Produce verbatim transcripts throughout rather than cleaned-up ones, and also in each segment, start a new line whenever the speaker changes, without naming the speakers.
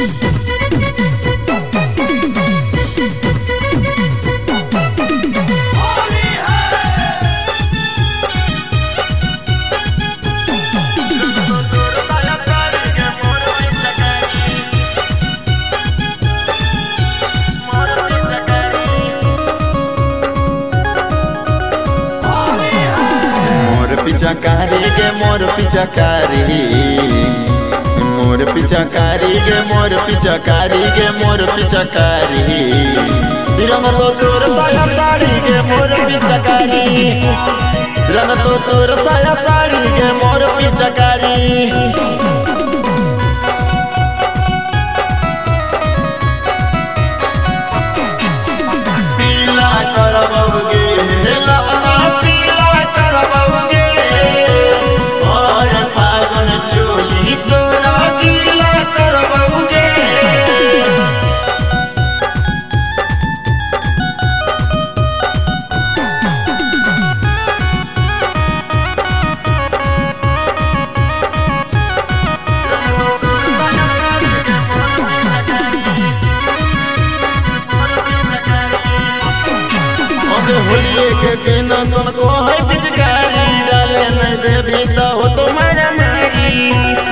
पिचकारी गे मोर पिचकारी मोर पिचकारी गे मोर पिचकारी गे मोर पिचकारी रंग तो तोर साया साड़ी गे मोर पिचकारी रंग तो तोर साया साड़ी गे मोर पिचकारी पीला करबगे होलिए के दिन सन को है पिचकारी डाले नहीं देवी तो हो तो मारा मारी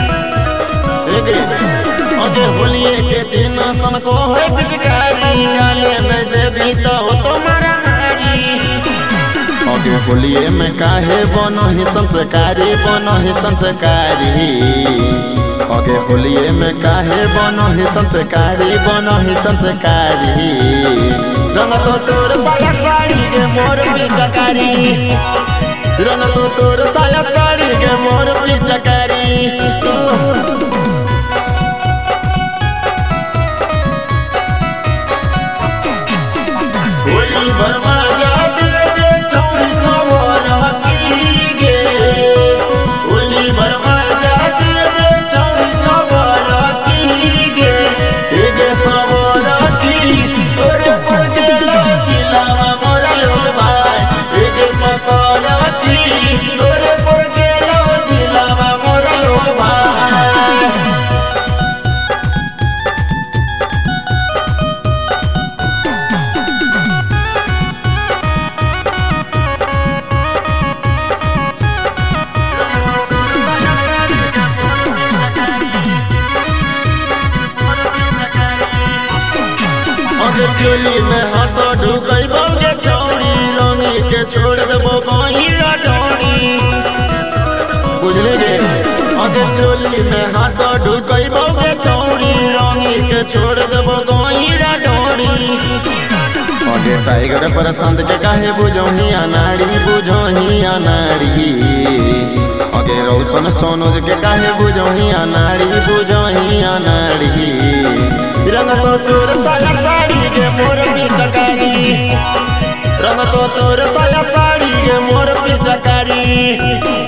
अगे होलिए के दिन सन को है पिचकारी डाले नहीं देवी तो हो तो मारा मारी अगे होलिए में काहे बनो ही संस्कारी बनो ही संस्कारी अगे होलिए में काहे बनो ही संस्कारी बनो ही संस्कारी रंग तो तोर साया साड़ी गे मोर पिचकारी रंग तो तोर साया साड़ी गे मोर पिचकारी होली भर मजा दे दे छौरी सवर की गे होली भर मजा दे दे छौरी सवर की गे गे सवर की तोरे पर चोली में हाथ ढुकई बगे छौड़ी रंगी के छोड़ देबो गहिरा डोरी बुझले रे अगे चोली में हाथ ढुकई बगे छौड़ी रंगी के छोड़ देबो गहिरा डोरी अगे टाइगर पर संत के काहे बुझोही अनाड़ी बुझोही अनाड़ी अगे रोशन सोनोज के काहे बुझोही अनाड़ी बुझोही अनाड़ी रंग तो तोर साया साड़ी गे मोर पिचकारी रंग तो तोर साया साड़ी गे मोर पिचकारी।